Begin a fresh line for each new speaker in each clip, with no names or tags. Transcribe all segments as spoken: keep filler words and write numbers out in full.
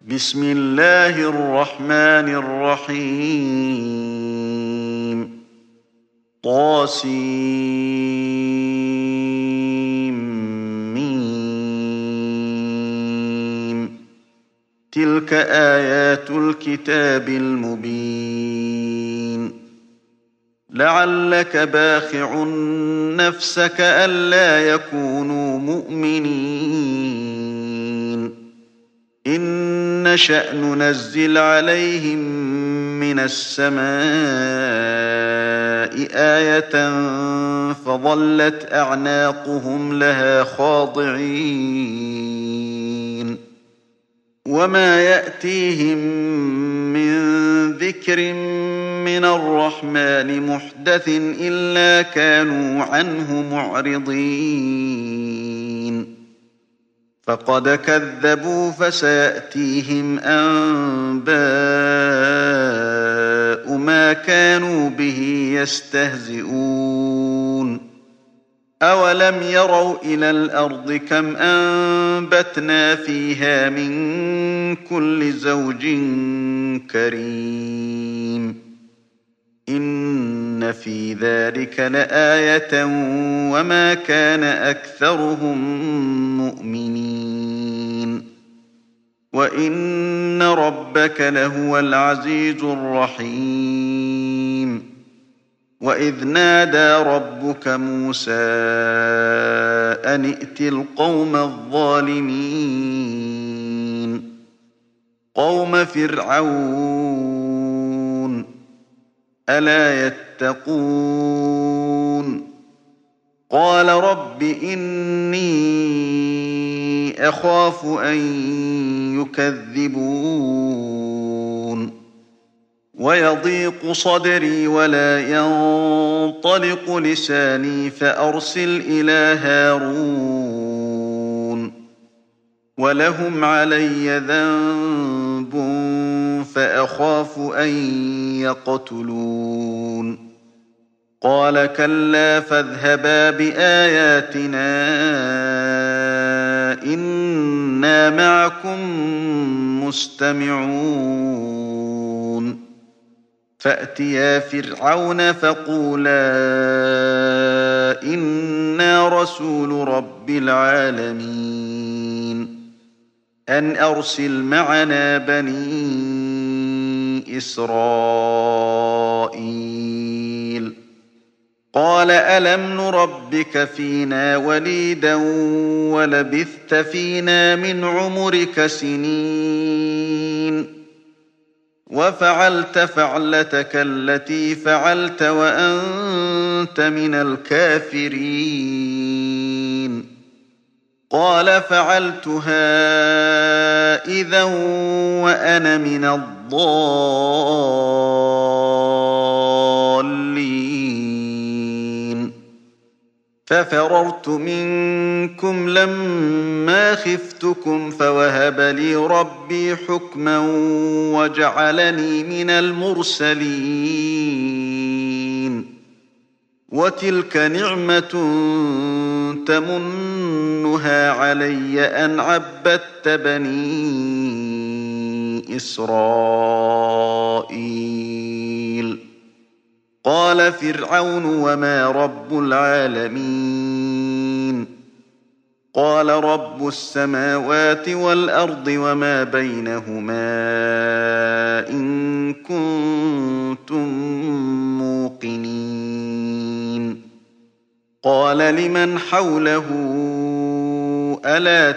بسم الله الرحمن الرحيم طاسيم تلك آيات الكتاب المبين لعلك باخع نفسك ألا يكونوا مؤمنين إن نشأ ننزل عليهم من السماء آية فظلت أعناقهم لها خاضعين وما يأتيهم من ذكر من الرحمن محدث إلا كانوا عنه معرضين فقد كذبوا فسيأتيهم أنباء ما كانوا به يستهزئون أولم يروا إلى الأرض كم أنبتنا فيها من كل زوج كريم إن في ذلك لآية وما كان أكثرهم مؤمنين وإن ربك لهو العزيز الرحيم وإذ نادى ربك موسى أن ائت القوم الظالمين قوم فرعون ألا يتقون قال رب إني أخاف أن يكذبون ويضيق صدري ولا ينطلق لساني فأرسل إلى هارون ولهم علي ذنب فأخاف أن يقتلون قال كلا فاذهبا بآياتنا إنا معكم مستمعون فأتيا فرعون فقولا إنا رسول رب العالمين أن أرسل معنا بني إسرائيل قال ألم نربك فينا وليدا ولبثت فينا من عمرك سنين وفعلت فعلتك التي فعلت وأنت من الكافرين قال فعلتها إذا وأنا من الضالين ففررت منكم لما خفتكم فوهب لي ربي حكما وجعلني من المرسلين وتلك نعمة تمنها علي أن عبدت بني إسرائيل قال فرعون وما رب العالمين قال رب السماوات والأرض وما بينهما إن كنتم موقنين قال لمن حوله ألا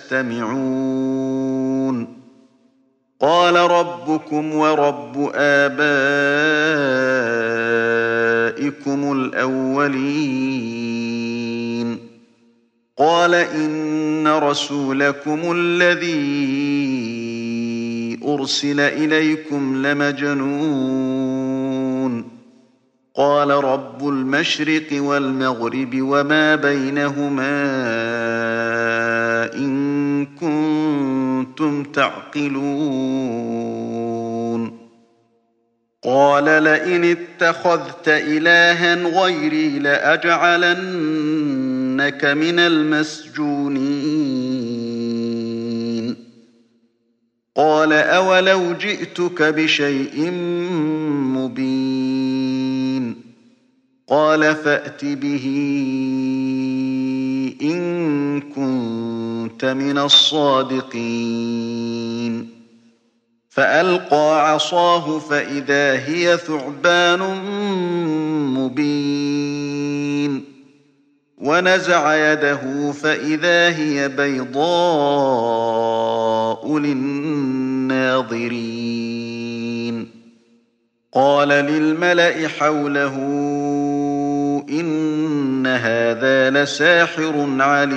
تستمعون قال ربكم ورب آبائكم الأولين قال إن رسولكم الذي أرسل إليكم لمجنون قال رب المشرق والمغرب وما بينهما إن كنتم تعقلون قال لئن اتخذت إلها غيري لأجعلنك من المسجونين قال قال أولو جئتك بشيء مبين قال فأت به إن كنت من الصادقين فألقى عصاه فإذا هي ثعبان مبين ونزع يده فإذا هي بيضاء للناظرين قال للملأ حوله إن هذا لساحر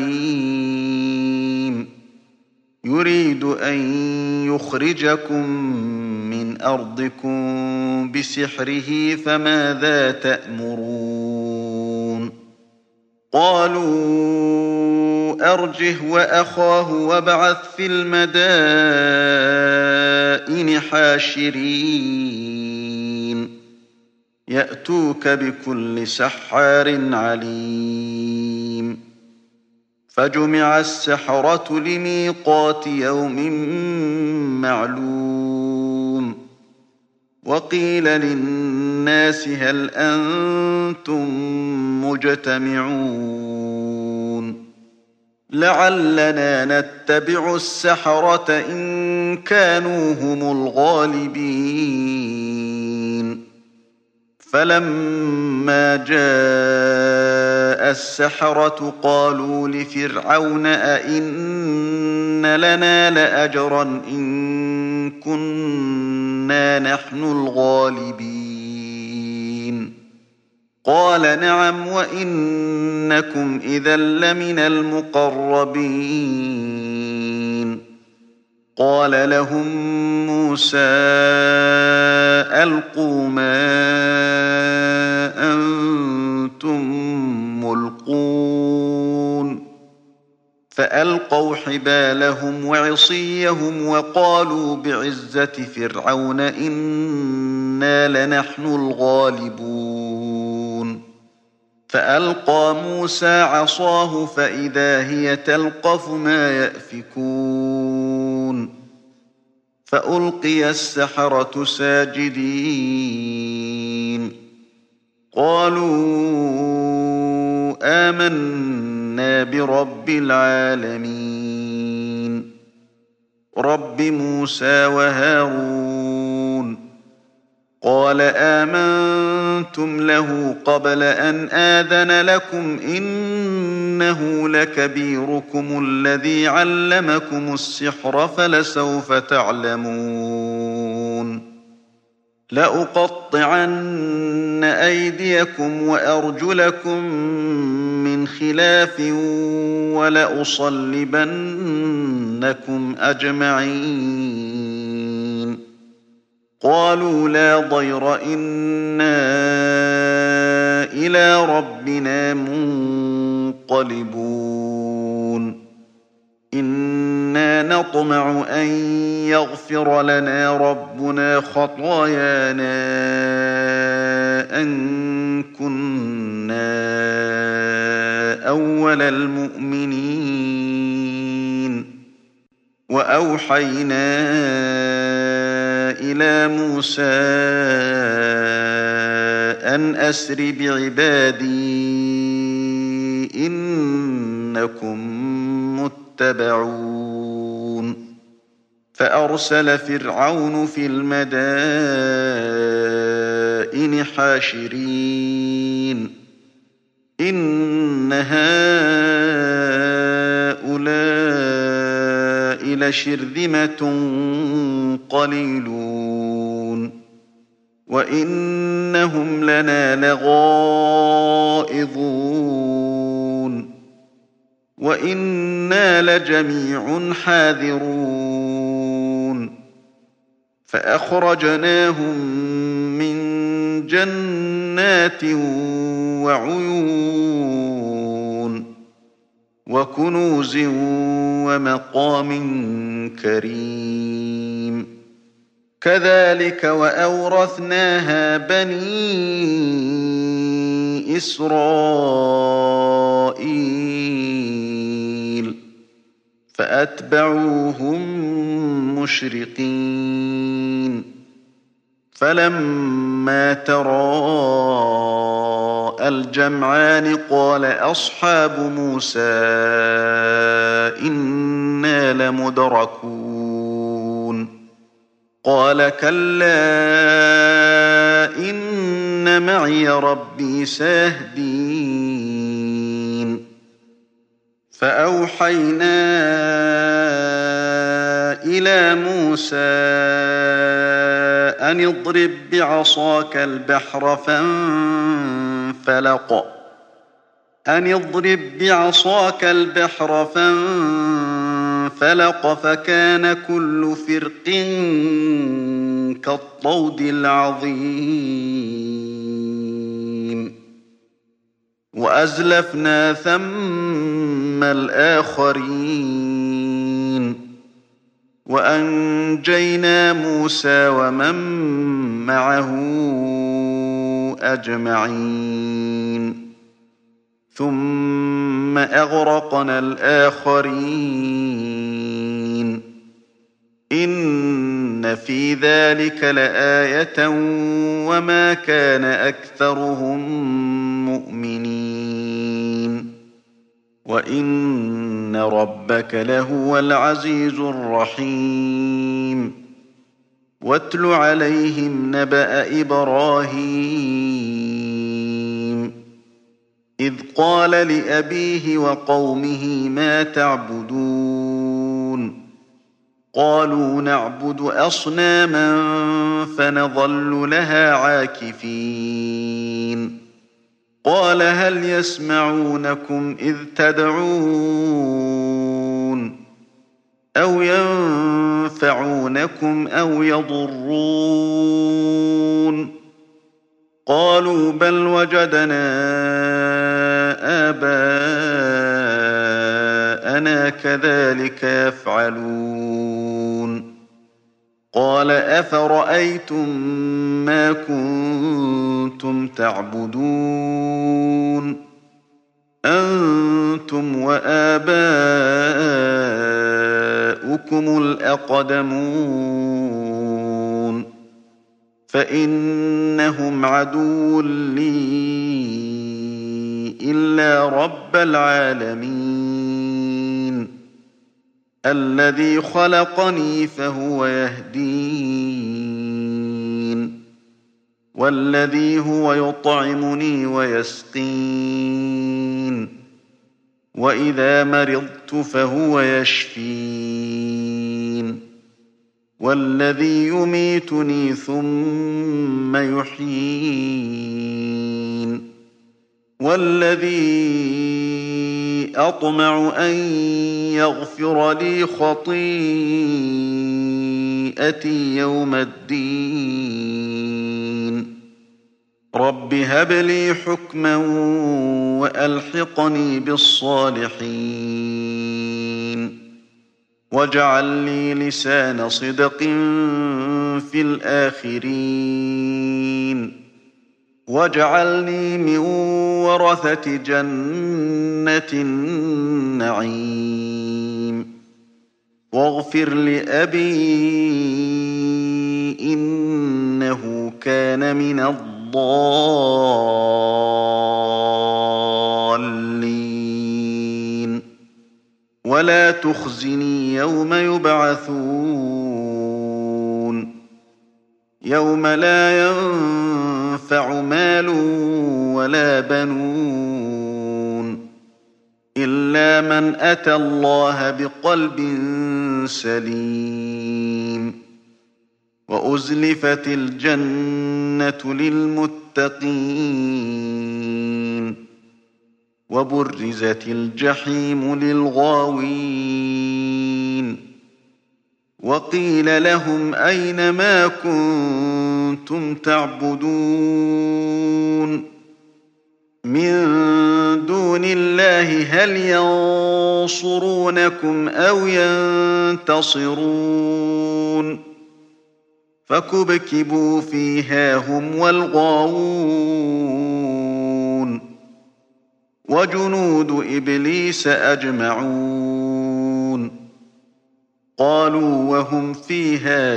عليم يريد أن يخرجكم من أرضكم بسحره فماذا تأمرون قالوا أرجه وأخاه وابعث في المدائن حاشرين يأتوك بكل سحار عليم فجمع السحرة لميقات يوم معلوم وقيل للناس هل أنتم مجتمعون لعلنا نتبع السحرة إن كانوا هم الغالبين فلما جاء السحرة قالوا لفرعون أئن لنا لأجرا إن كنا نحن الغالبين قال نعم وإنكم إذا لمن المقربين قال لهم موسى ألقوا ما أنتم ملقون فألقوا حبالهم وعصيهم وقالوا بعزة فرعون إنا لنحن الغالبون فألقى موسى عصاه فإذا هي تلقف ما يأفكون فألقي السحرة ساجدين قالوا آمنا برب العالمين رب موسى وهارون قال آمنتم له قبل أن آذن لكم إنه لكبيركم الذي علمكم السحر فلسوف تعلمون لأقطعن أيديكم وأرجلكم من خلاف ولأصلبنكم أجمعين قالوا لا ضير إنا إلى ربنا منقلبون إنا نطمع أن يغفر لنا ربنا خطايانا أن كنا أول المؤمنين وأوحينا إلى موسى أن أسر بعبادي إنكم متبعون فأرسل فرعون في المدائن حاشرين إن هؤلاء لشرذمة قليلون وإنهم لنا لغائظون وإنا لجميع حاذرون فأخرجناهم من جنات وعيون وكنوز ومقام كريم كذلك وأورثناها بني إسرائيل فأتبعوهم مشرقين فلما تراءى الجمعان قال أصحاب موسى إنا لمدركون قال كلا إن معي ربي سيهدين فأوحينا إلى موسى أن اضرب بعصاك البحر فانفلق أن اضرب بعصاك البحر فانفلق فكان كل فرق كالطود العظيم وأزلفنا ثم الآخرين وأنجينا موسى ومن معه أجمعين ثم أغرقنا الآخرين إن في ذلك لآية وما كان أكثرهم مؤمنين وإن ربك لهو العزيز الرحيم واتل عليهم نبأ إبراهيم إذ قال لأبيه وقومه ما تعبدون قالوا نعبد أصناما فنظل لها عاكفين قال هل يسمعونكم إذ تدعون أو ينفعونكم أو يضرون قالوا بل وجدنا آباءنا كذلك يفعلون قال أفرأيتم ما كنتم تعبدون أنتم وآباؤكم الأقدمون فإنهم عدو لي إلا رب العالمين الذي خلقني فهو يهدين والذي هو يطعمني ويسقين وإذا مرضت فهو يشفين والذي يميتني ثم يحيين والذي أطمع أن يغفر لي خطيئتي يوم الدين رب هب لي حكما وألحقني بالصالحين واجعل لي لسان صدق في الآخرين واجعلني من ورثة جنة النعيم واغفر لأبي إنه كان من الضالين ولا تخزني يوم يبعثون يوم لا ينفع مال ولا بنون إلا من أتى الله بقلب سليم وأزلفت الجنة للمتقين وبرزت الجحيم للغاوين وقيل لهم أين ما كنتم تعبدون من دون الله هل ينصرونكم أو ينتصرون فكبكبوا فيها هم والغاوون وجنود إبليس أجمعون قالوا وهم فيها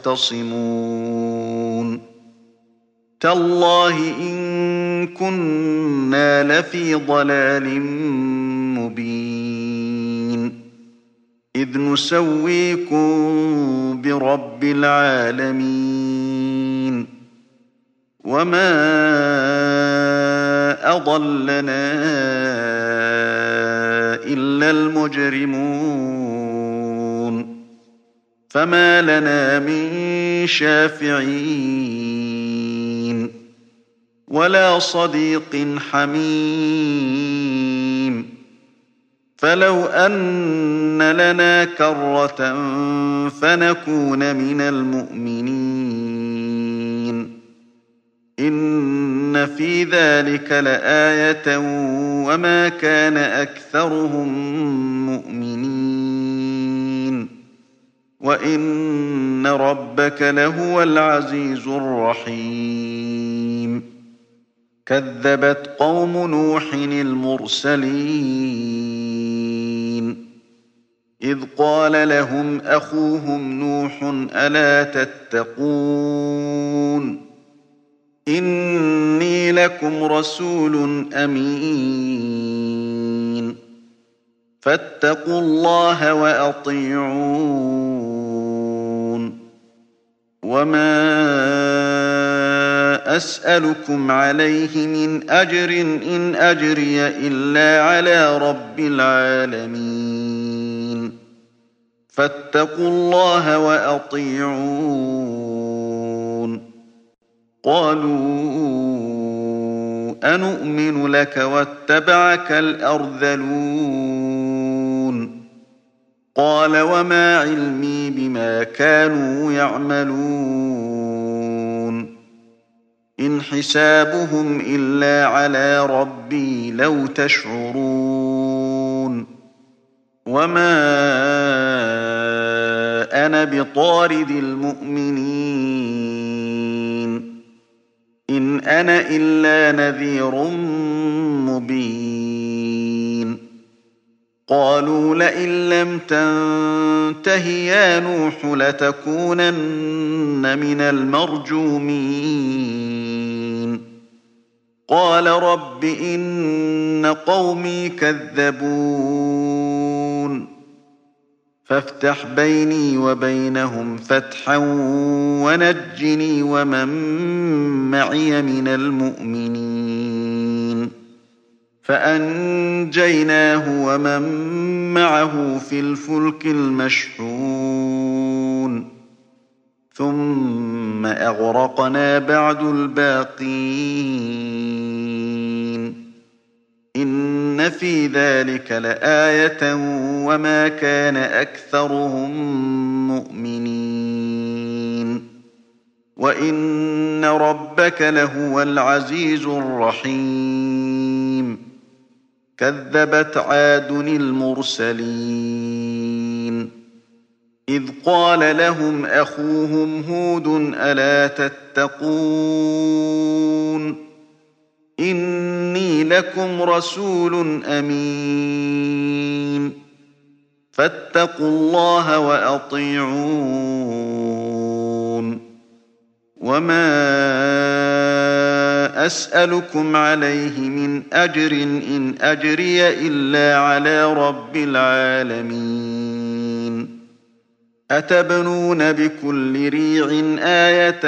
يختصمون تالله إن كنا لفي ضلال مبين إذ نسويكم برب العالمين وما أضلنا إلا المجرمون فما لنا من شافعين ولا صديق حميم فلو أن لنا كرة فنكون من المؤمنين إن في ذلك لآية وما كان أكثرهم مؤمنين وإن ربك لهو العزيز الرحيم كذبت قوم نوح المرسلين إذ قال لهم أخوهم نوح ألا تتقون إني لكم رسول أمين فاتقوا الله وأطيعون وما أسألكم عليه من أجر إن أجري إلا على رب العالمين فاتقوا الله وأطيعون قالوا أنؤمن لك واتبعك الأرذلون قال وما علمي بما كانوا يعملون إن حسابهم إلا على ربي لو تشعرون وما أنا بطارد المؤمنين إن أنا إلا نذير مبين قالوا لئن لم تنته يا نوح لتكونن من المرجومين قال رب إن قومي كذبون فافتح بيني وبينهم فتحا ونجني ومن معي من المؤمنين فأنجيناه ومن معه في الفلك المشحون ثم أغرقنا بعد الباقين إن في ذلك لآية وما كان أكثرهم مؤمنين وإن ربك لهو العزيز الرحيم كذبت عاد المرسلين إذ قال لهم أخوهم هود ألا تتقون إني لكم رسول أمين فاتقوا الله وأطيعون وما أسألكم عليه من أجر إن أجري إلا على رب العالمين أتبنون بكل ريع آية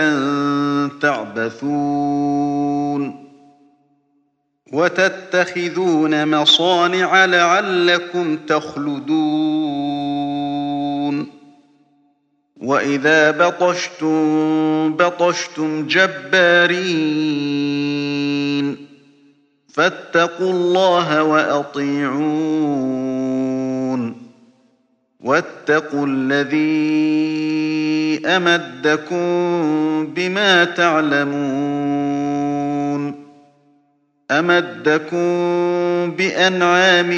تعبثون وتتخذون مصانع لعلكم تخلدون وإذا بطشتم بطشتم جبارين فاتقوا الله وأطيعون واتقوا الذي أمدكم بما تعلمون أمدكم بأنعام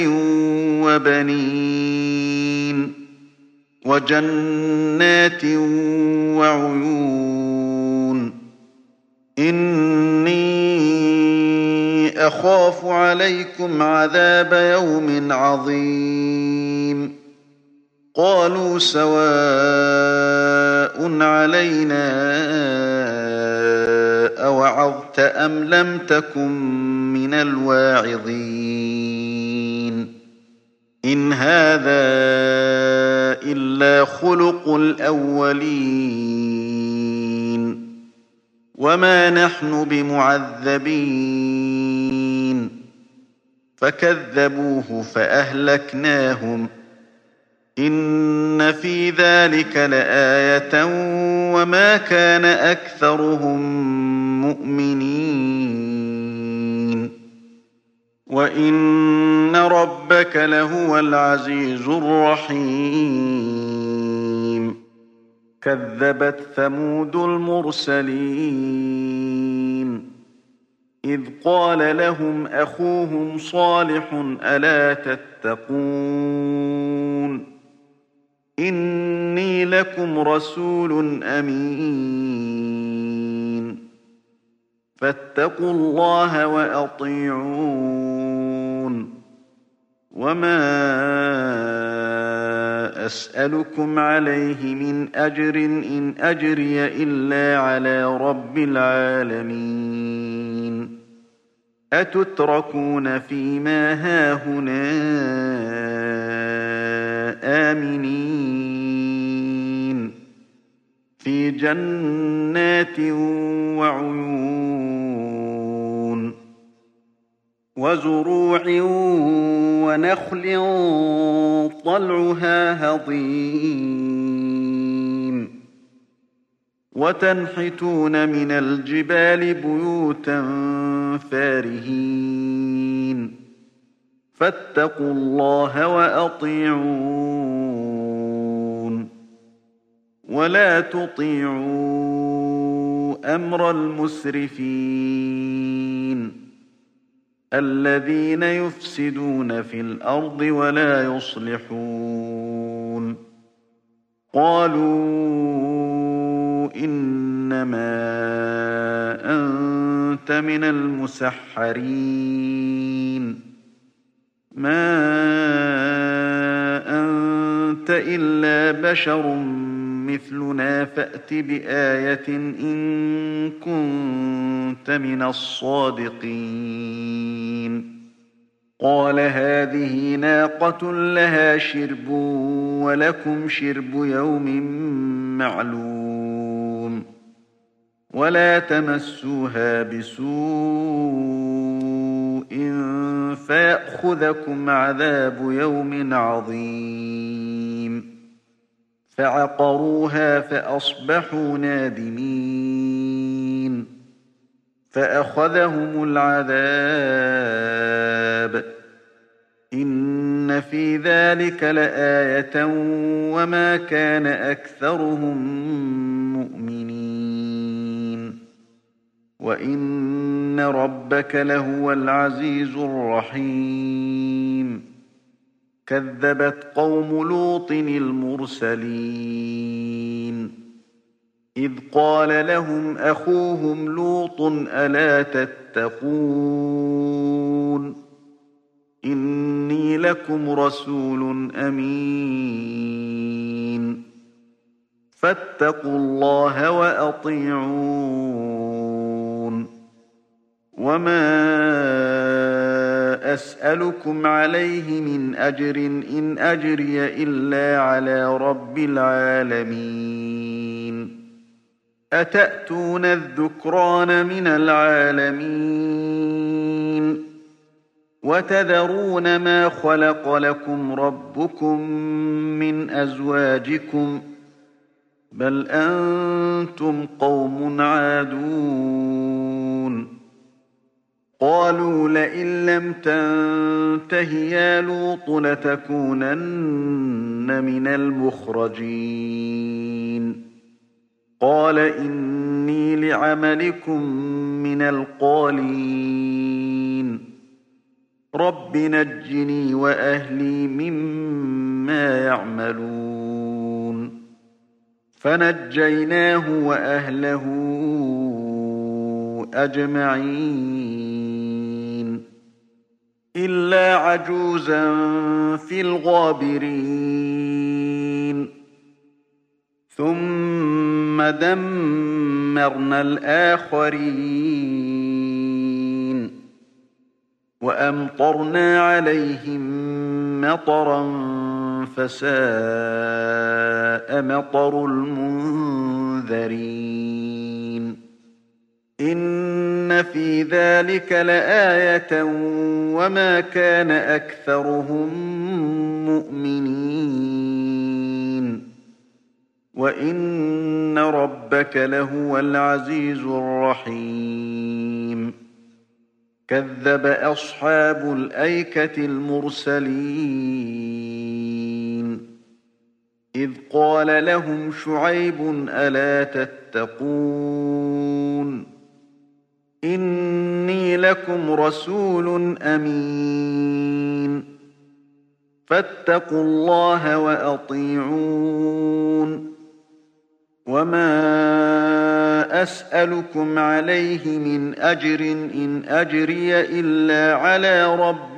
وبنين وجنات وعيون إني أخاف عليكم عذاب يوم عظيم قالوا سواء علينا أوعظت أم لم تكن من الواعظين إن هذا إلا خلق الأولين وما نحن بمعذبين فكذبوه فأهلكناهم إن في ذلك لآية وما كان أكثرهم مؤمنين وإن ربك لهو العزيز الرحيم كذبت ثمود المرسلين إذ قال لهم أخوهم صالح ألا تتقون إني لكم رسول أمين فاتقوا الله وأطيعون وما أسألكم عليه من أجر إن أجري إلا على رب العالمين أتتركون فيما هاهنا آمنين في جنات وعيون وزروع ونخل طلعها هضيم وتنحتون من الجبال بيوتا فارهين فاتقوا الله وأطيعون ولا تطيعوا أمر المسرفين الذين يفسدون في الأرض ولا يصلحون قالوا إنما أنت من المسحرين ما أنت إلا بشر مثلنا فأت بآية إن كنت من الصادقين قال هذه ناقة لها شرب ولكم شرب يوم معلوم ولا تمسوها بسوء فيأخذكم عذاب يوم عظيم فعقروها فأصبحوا نادمين فأخذهم العذاب إن في ذلك لآية وما كان أكثرهم مؤمنين وإن ربك لهو العزيز الرحيم كذبت قوم لوط المرسلين إذ قال لهم أخوهم لوط ألا تتقون إني لكم رسول أمين فاتقوا الله وأطيعون وما أسألكم عليه من أجر إن أجري إلا على رب العالمين أتأتون الذكران من العالمين وتذرون ما خلق لكم ربكم من أزواجكم بل أنتم قوم عادون قالوا لئن لم تنته يا لوط لتكونن من المخرجين قال إني لعملكم من القالين رب نجني وأهلي مما يعملون فنجيناه وأهله أجمعين إلا عجوزا في الغابرين ثم دمرنا الآخرين وأمطرنا عليهم مطرا فساء مطر المنذرين إن في ذلك لآية وما كان أكثرهم مؤمنين وإن ربك لهو العزيز الرحيم كذب أصحاب الأيكة المرسلين إذ قال لهم شعيب ألا تتقون إني لكم رسول أمين فاتقوا الله وأطيعون وما أسألكم عليه من أجر إن أجري إلا على رب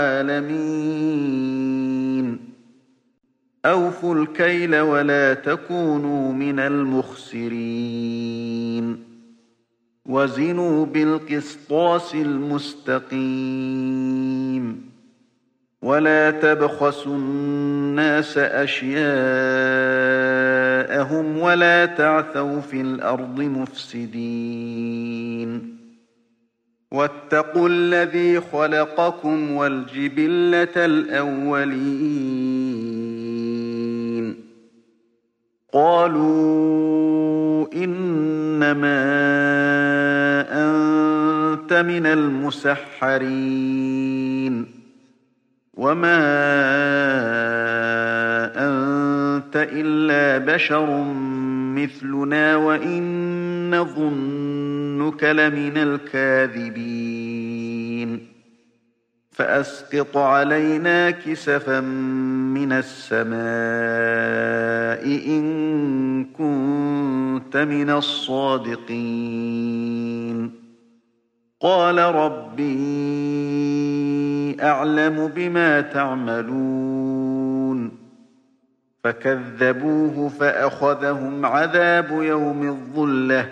العالمين أوفوا الكيل ولا تكونوا من المخسرين وزنوا بالقسطاس المستقيم ولا تبخسوا الناس أشياءهم ولا تعثوا في الأرض مفسدين واتقوا الذي خلقكم والجبلة الأولين قالوا إنما أنت من المسحرين وما أنت إلا بشر مثلنا وإن نظنك لمن الكاذبين فأسقط علينا كسفا من السماء إن كنت من الصادقين قال ربي أعلم بما تعملون فكذبوه فأخذهم عذاب يوم الظلة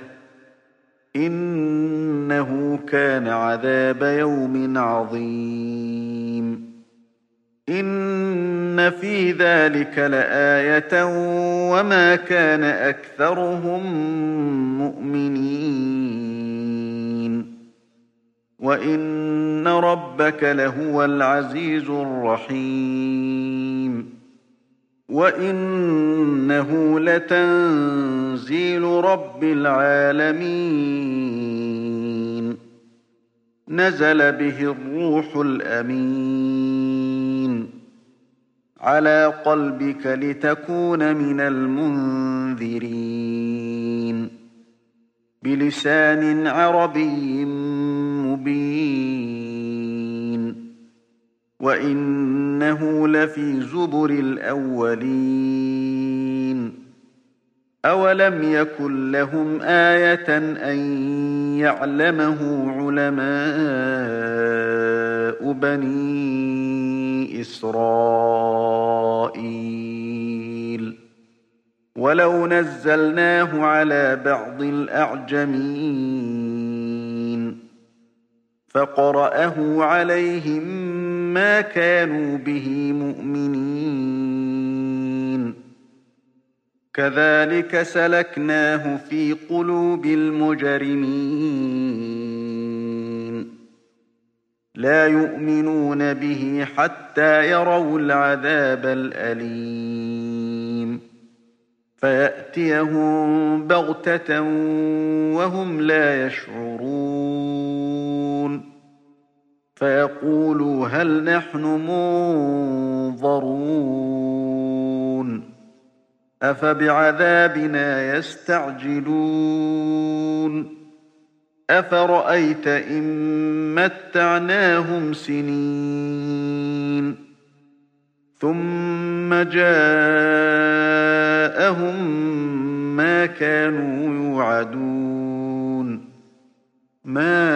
إنه كان عذاب يوم عظيم إن في ذلك لآية وما كان أكثرهم مؤمنين وإن ربك لهو العزيز الرحيم وإنه لتنزيل رب العالمين نزل به الروح الأمين على قلبك لتكون من المنذرين بلسان عربي مبين وإنه لفي زبر الأولين أولم يكن لهم آية أن يعلمه علماء بني إسرائيل ولو نزلناه على بعض الأعجمين فقرأه عليهم ما كانوا به مؤمنين كذلك سلكناه في قلوب المجرمين لا يؤمنون به حتى يروا العذاب الأليم فيأتيهم بغتة وهم لا يشعرون فيقولوا هل نحن منظرون أفبعذابنا يستعجلون أفرأيت إن متعناهم سنين ثم جاءهم ما كانوا يوعدون ما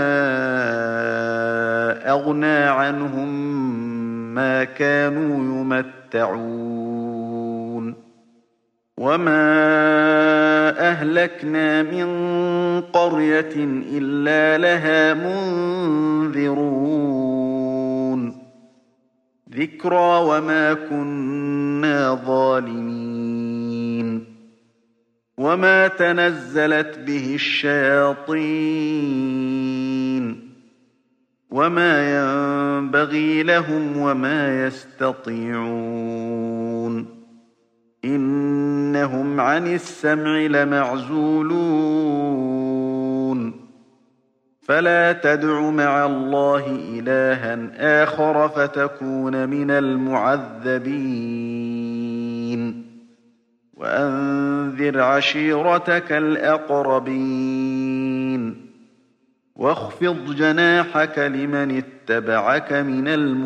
أغنى عنهم ما كانوا يمتعون وما أهلكنا من قرية إلا لها منذرون ذكرى وما كنا ظالمين وما تنزلت به الشياطين وما ينبغي لهم وما يستطيعون إنهم عن السمع لمعزولون فلا تدع مع الله إلها آخر فتكون من المعذبين وأنذر عشيرتك الأقربين واخفض جناحك لمن اتبعك من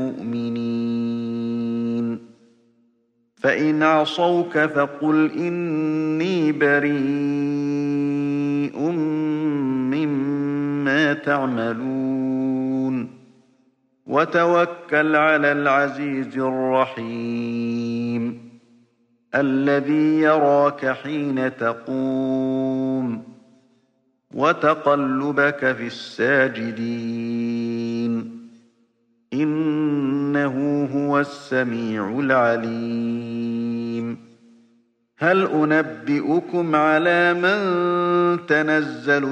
المؤمنين فإن عصوك فقل إني بريء مما تعملون وتوكل على العزيز الرحيم الذي يراك حين تقوم وتقلبك في الساجدين إنه هو السميع العليم هل أنبئكم على من تنزل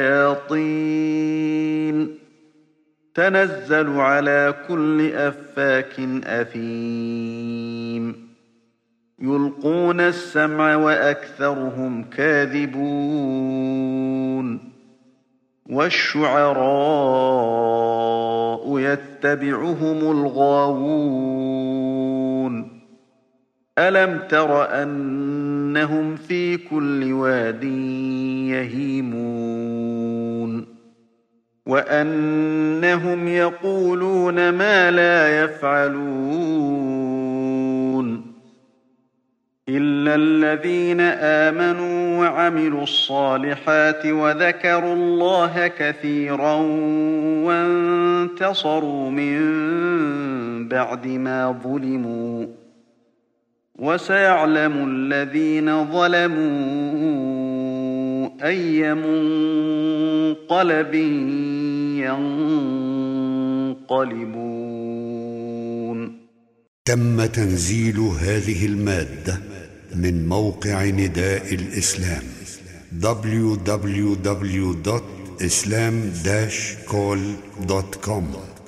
الشياطين تنزل على كل أفاك أثيم يلقون السمع وأكثرهم كاذبون والشعراء يتبعهم الغاوون ألم تر أنهم في كل واد يهيمون وأنهم يقولون ما لا يفعلون إلا الذين آمنوا وعملوا الصالحات وذكروا الله كثيرا وانتصروا من بعد ما ظلموا وسيعلم الذين ظلموا أي منقلب ينقلبون.
تم تنزيل هذه المادة من موقع نداء الإسلام دبليو دبليو دبليو دوت إسلام داش كول دوت كوم.